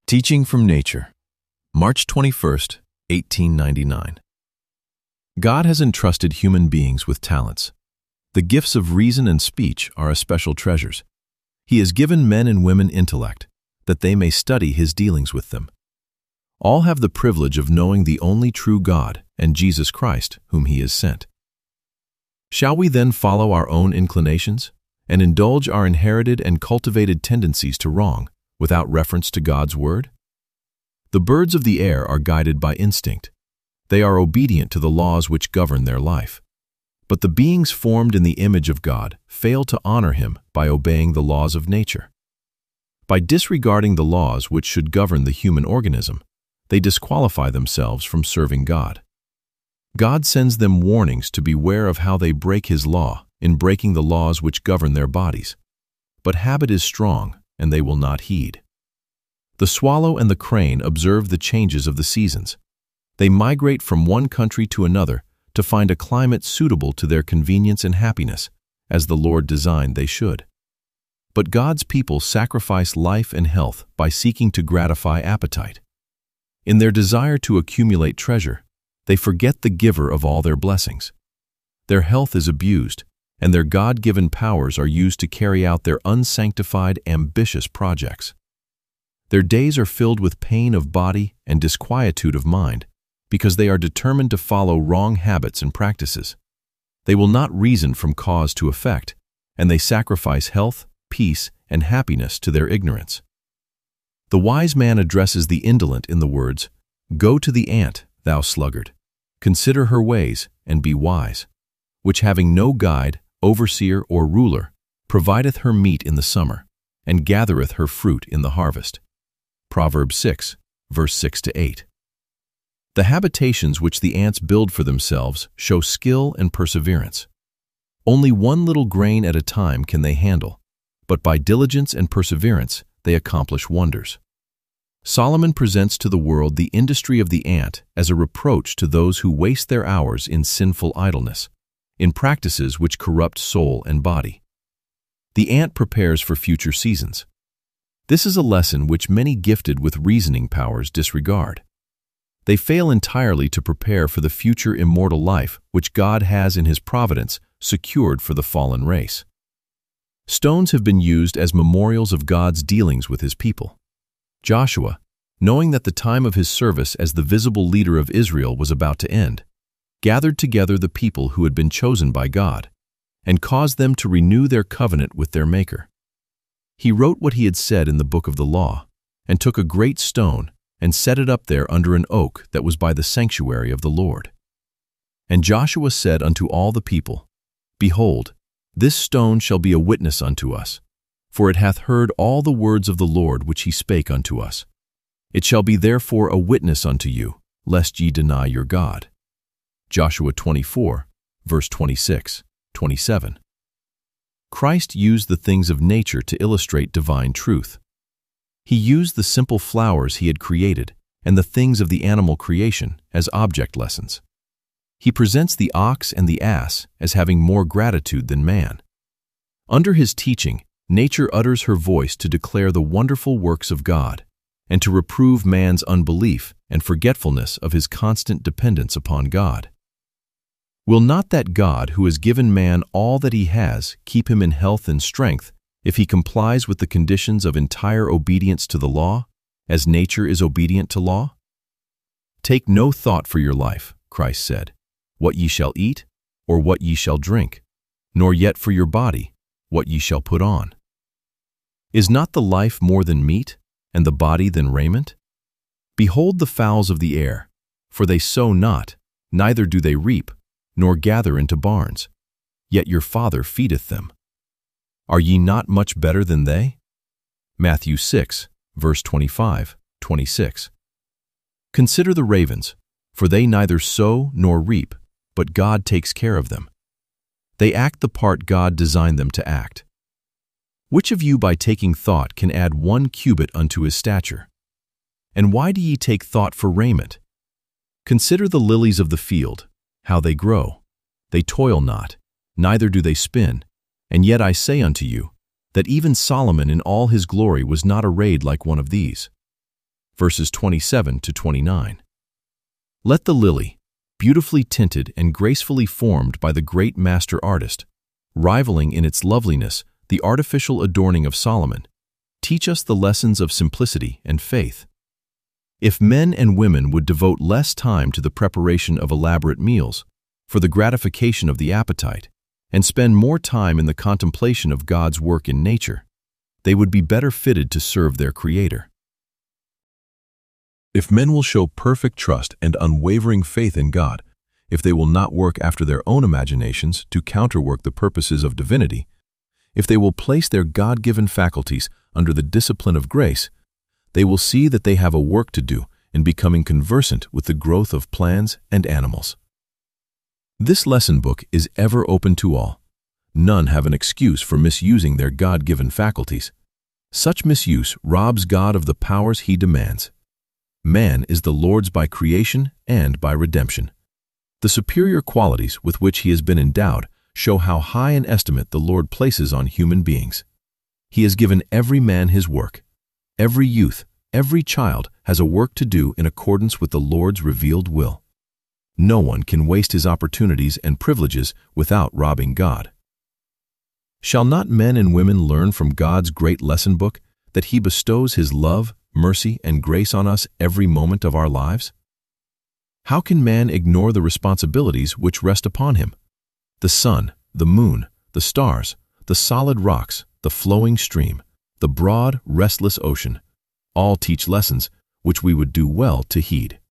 Teaching from Nature, March 21st, 1899. God has entrusted human beings with talents. The gifts of reason and speech are especial treasures. He has given men and women intellect, that they may study His dealings with them. All have the privilege of knowing the only true God and Jesus Christ, whom He has sent. Shall we then follow our own inclinations and indulge our inherited and cultivated tendencies to wrong, without reference to God's word? The birds of the air are guided by instinct. They are obedient to the laws which govern their life. But the beings formed in the image of God fail to honor Him by obeying the laws of nature. By disregarding the laws which should govern the human organism, they disqualify themselves from serving God. God sends them warnings to beware of how they break His law in breaking the laws which govern their bodies. But habit is strong, and they will not heed. The swallow and the crane observe the changes of the seasons. They migrate from one country to another to find a climate suitable to their convenience and happiness, as the Lord designed they should. But God's people sacrifice life and health by seeking to gratify appetite. In their desire to accumulate treasure, they forget the giver of all their blessings. Their health is abused, and their God-given powers are used to carry out their unsanctified, ambitious projects. Their days are filled with pain of body and disquietude of mind, because they are determined to follow wrong habits and practices. They will not reason from cause to effect, and they sacrifice health, peace, and happiness to their ignorance. The wise man addresses the indolent in the words, "Go to the ant, thou sluggard, consider her ways, and be wise, which having no guide, overseer, or ruler, provideth her meat in the summer, and gathereth her fruit in the harvest." Proverbs 6, verse 6-8. The habitations which the ants build for themselves show skill and perseverance. Only one little grain at a time can they handle, but by diligence and perseverance they accomplish wonders. Solomon presents to the world the industry of the ant as a reproach to those who waste their hours in sinful idleness, in practices which corrupt soul and body. The ant prepares for future seasons. This is a lesson which many gifted with reasoning powers disregard. They fail entirely to prepare for the future immortal life which God has in His providence secured for the fallen race. Stones have been used as memorials of God's dealings with His people. Joshua, knowing that the time of his service as the visible leader of Israel was about to end, gathered together the people who had been chosen by God, and caused them to renew their covenant with their Maker. He wrote what he had said in the book of the law, and took a great stone and set it up there under an oak that was by the sanctuary of the Lord. And Joshua said unto all the people, Behold, this stone shall be a witness unto us, for it hath heard all the words of the Lord which He spake unto us. It shall be therefore a witness unto you, lest ye deny your God. Joshua 24, verse 26, 27. Christ used the things of nature to illustrate divine truth. He used the simple flowers He had created and the things of the animal creation as object lessons. He presents the ox and the ass as having more gratitude than man. Under His teaching, nature utters her voice to declare the wonderful works of God and to reprove man's unbelief and forgetfulness of his constant dependence upon God. Will not that God who has given man all that He has keep him in health and strength if he complies with the conditions of entire obedience to the law, as nature is obedient to law? Take no thought for your life, Christ said, what ye shall eat, or what ye shall drink, nor yet for your body, what ye shall put on. Is not the life more than meat, and the body than raiment? Behold the fowls of the air, for they sow not, neither do they reap, nor gather into barns, yet your Father feedeth them. Are ye not much better than they? Matthew 6, verse 25, 26. Consider the ravens, for they neither sow nor reap, but God takes care of them. They act the part God designed them to act. Which of you by taking thought can add 1 cubit unto his stature? And why do ye take thought for raiment? Consider the lilies of the field, how they grow. They toil not, neither do they spin. And yet I say unto you, that even Solomon in all his glory was not arrayed like one of these. verses 27 to 29. Let the lily, beautifully tinted and gracefully formed by the great master artist, rivaling in its loveliness the artificial adorning of Solomon, teach us the lessons of simplicity and faith. If men and women would devote less time to the preparation of elaborate meals, for the gratification of the appetite, and spend more time in the contemplation of God's work in nature, they would be better fitted to serve their Creator. If men will show perfect trust and unwavering faith in God, if they will not work after their own imaginations to counterwork the purposes of divinity, if they will place their God-given faculties under the discipline of grace, they will see that they have a work to do in becoming conversant with the growth of plants and animals. This lesson book is ever open to all. None have an excuse for misusing their God-given faculties. Such misuse robs God of the powers He demands. Man is the Lord's by creation and by redemption. The superior qualities with which he has been endowed show how high an estimate the Lord places on human beings. He has given every man his work. Every youth, every child has a work to do in accordance with the Lord's revealed will. No one can waste his opportunities and privileges without robbing God. Shall not men and women learn from God's great lesson book that He bestows His love, mercy, and grace on us every moment of our lives? How can man ignore the responsibilities which rest upon him? The sun, the moon, the stars, the solid rocks, the flowing stream, the broad, restless ocean, all teach lessons which we would do well to heed.